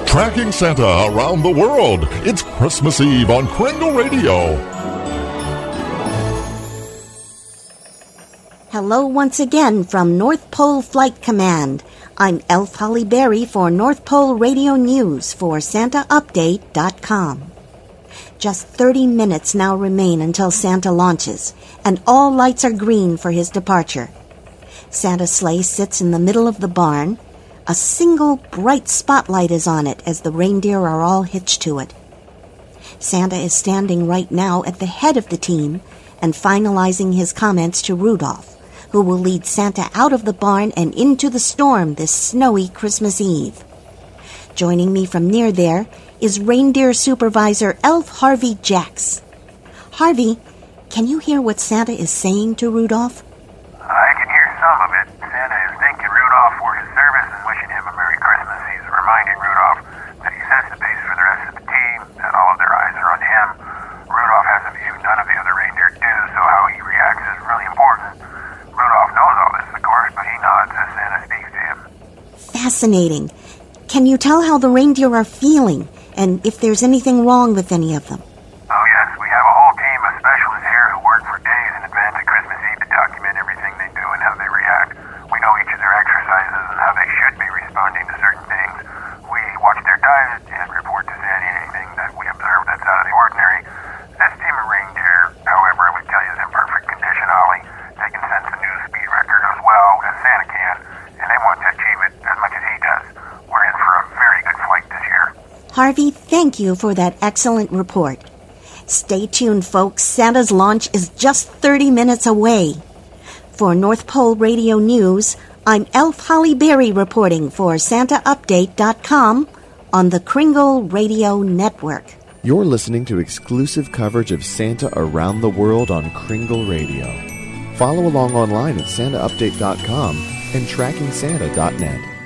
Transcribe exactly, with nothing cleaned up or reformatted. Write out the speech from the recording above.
Tracking Santa around the world. It's Christmas Eve on Kringle Radio. Hello once again from North Pole Flight Command. I'm Elf Holly Berry for North Pole Radio News for Santa Update dot com. Just thirty minutes now remain until Santa launches, and all lights are green for his departure. Santa's sleigh sits in the middle of the barn. A single bright spotlight is on it as the reindeer are all hitched to it. Santa is standing right now at the head of the team and finalizing his comments to Rudolph, who will lead Santa out of the barn and into the storm this snowy Christmas Eve. Joining me from near there is Reindeer Supervisor Elf Harvey Jacks. Harvey, can you hear what Santa is saying to Rudolph? I can hear some of it. Santa is thanking Rudolph for his service and wishing him a Merry Christmas. He's reminding Rudolph that he sets the pace for the rest of the team, that all of their eyes are on him. Rudolph has a view none of the other reindeer do, so how he reacts is really important. Rudolph knows all this, of course, but he nods as Santa speaks to him. Fascinating. Can you tell how the reindeer are feeling, and if there's anything wrong with any of them? Oh, yes. We have a whole team of specialists here who work for days in advance of Christmas Eve to document everything they do and how they react. We know each of their exercises and how they should be responding to certain things. We watch their diet and report to Santa anything that we observe that's out of the ordinary. This team of reindeer, however, I would tell you is in perfect condition, Ollie. They can sense the new speed record as well as Santa can, and they want to achieve it as much as he does. We're in for a very good flight this year. Harvey, thank you for that excellent report. Stay tuned, folks. Santa's launch is just thirty minutes away. For North Pole Radio News, I'm Elf Holly Berry reporting for Santa Update dot com on the Kringle Radio Network. You're listening to exclusive coverage of Santa around the world on Kringle Radio. Follow along online at Santa Update dot com and Tracking Santa dot net.